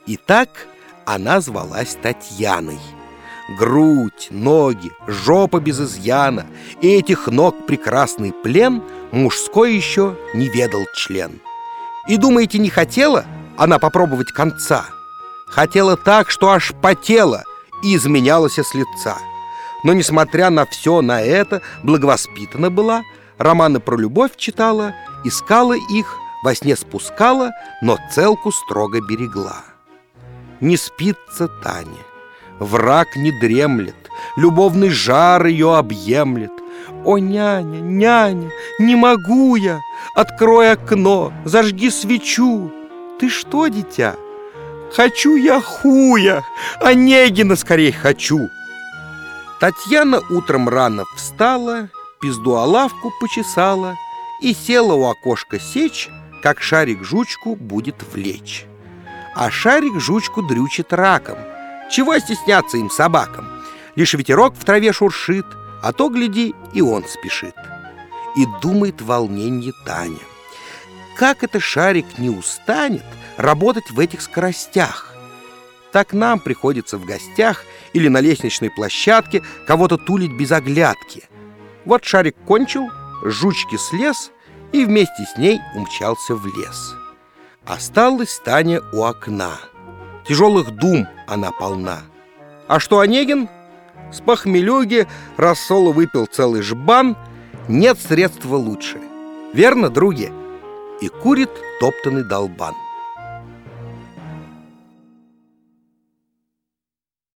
И так она звалась Татьяной. Грудь, ноги, жопа без изъяна, и этих ног прекрасный плен мужской еще не ведал член. И думаете, не хотела она попробовать конца? Хотела так, что аж потела и изменялась с лица. Но, несмотря на все на это, благовоспитана была, романы про любовь читала, искала их, во сне спускала, но целку строго берегла. Не спится Таня, враг не дремлет, любовный жар ее объемлет. О, няня, няня, не могу я, открой окно, зажги свечу. Ты что, дитя? Хочу я хуя, Онегина скорей хочу. Татьяна утром рано встала, пизду о лавку почесала и села у окошка сечь, как шарик жучку будет влечь. А шарик жучку дрючит раком. Чего стесняться им, собакам? Лишь ветерок в траве шуршит, а то, гляди, и он спешит. И думает в волненье Таня: как это шарик не устанет работать в этих скоростях? Так нам приходится в гостях или на лестничной площадке кого-то тулить без оглядки. Вот шарик кончил, с жучки слез и вместе с ней умчался в лес. Осталась Таня у окна. Тяжелых дум она полна. А что Онегин? С похмелюги рассола выпил целый жбан. Нет средства лучше. Верно, други? И курит топтанный долбан.